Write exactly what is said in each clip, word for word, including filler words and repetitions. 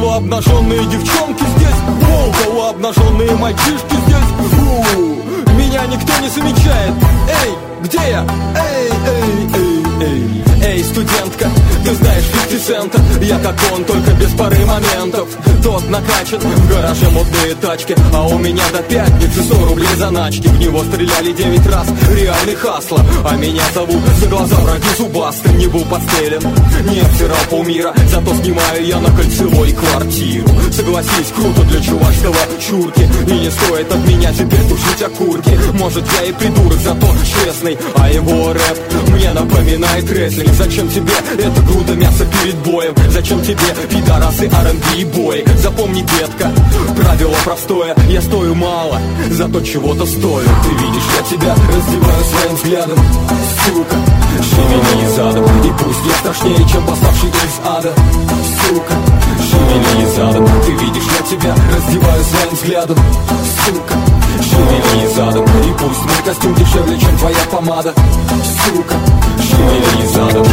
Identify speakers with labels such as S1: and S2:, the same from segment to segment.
S1: Полуобнаженные девчонки здесь, воу, полуобнаженные мальчишки здесь. У, меня никто не замечает. Эй, где я? Эй, эй, эй, эй. Эй, студентка, ты знаешь пятьдесят цента. Я как он, только без пары моментов. Тот накачан, в гараже модные тачки, а у меня до пятницы сто рублей заначки. В него стреляли девять раз, реальный хасло. А меня зовут за глаза враги зубастый. Не был подстрелен, не обсирал полмира, зато снимаю я на Кольцевой квартиру. Согласись, круто для чувашского чурки. И не стоит от меня теперь тушить окурки. Может я и придурок, зато честный, а его рэп мне напоминает рестлинг. Зачем тебе эта груда мяса перед боем? Зачем тебе пидорасы, ар энд би и бои? Запомни, детка, правило простое. Я стою мало, зато чего-то стою. Ты видишь, я тебя раздеваю своим взглядом. Сука, шевели задом, и пусть я страшнее, чем восставший из ада. Сука, шевели задом, ты видишь, я тебя раздеваю своим взглядом. Сука, шевели задом, и пусть мой костюм дешевле, чем твоя помада. Сука, шевели задом.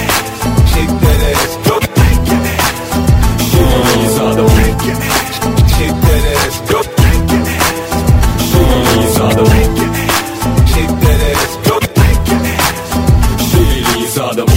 S1: Шевели задом. Шевели задом. Шевели задом.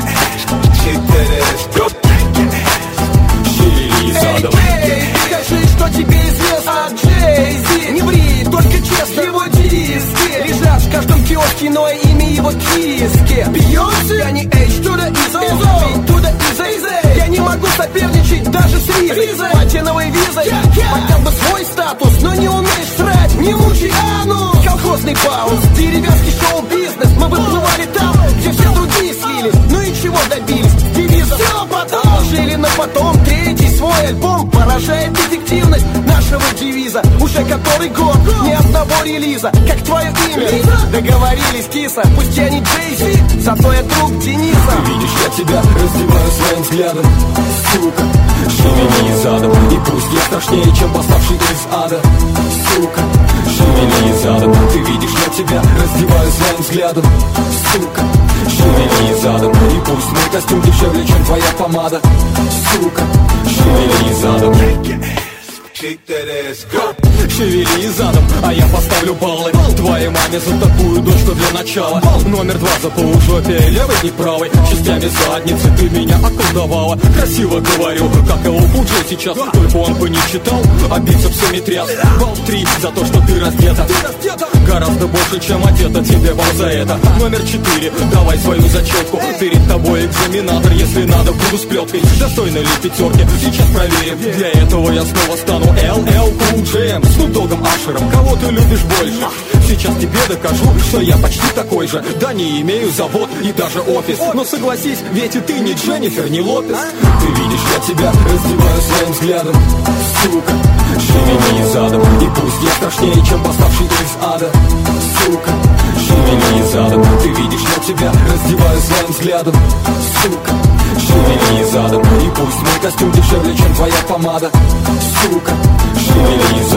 S1: Шевели задом.
S2: Эй, скажи, что тебе известно от Джей-Зи. Не ври, только честно. Его диски лежат в каждом киоске, но имя его киски. Бейонсе, я не H, туда Изо, B, туда Изо. Я не могу соперничать даже с Ризой. Платиновой визой, хотя бы свой статус, но не умеешь срать, не мучай анус. Колхозный пауз, деревенский шоу-бизнес. Мы выплывали там, где все другие слились. Ну и чего добились? Девиза все потом. Жили на потом, третий свой альбом поражает эффективность нашего девиза. Уже который год, ни одного релиза. Как твое имя? Договорились, киса, пусть я не Джей-Зи, зато я друг Дениса.
S1: Ты видишь, я тебя раздеваю своим взглядом. Сука, шевели задом, и пусть я страшнее, чем восставший из ада. Сука, шевели задом, ты видишь, я тебя раздеваю своим взглядом. Сука, шевели задом, и пусть мой костюм дешевле, чем твоя помада. Сука, шевели задом. Шевели задом, а я поставлю баллы твоей маме за такую дочь, что для начала. Номер два за полужопие, левой и правой частями задницы ты меня околдовала. Красиво говорю, как его Куджи сейчас, только он бы не читал, а бицепсами тряс. Балл три за то, что ты раздета, гораздо больше, чем одета, тебе балл за это. Номер четыре, давай свою зачетку, перед тобой экзаменатор, если надо, буду с плеткой. Достойны ли пятерки, сейчас проверим. Для этого я снова стану эл эл Cool J, с Снупдогом, Ашером. Кого ты любишь больше? Сейчас тебе докажу, что я почти такой же. Да, не имею завод и даже офис, но согласись, ведь и ты не Дженнифер, не Лопес. Ты видишь, я тебя раздеваю своим взглядом. Сука, шевели задом, и пусть я страшнее, чем восставший из ада. Сука, шевели задом, ты видишь, я тебя раздеваю своим взглядом. Сука, шевели задом, и пусть мой костюм дешевле, чем твоя помада. Сука, шевели задом.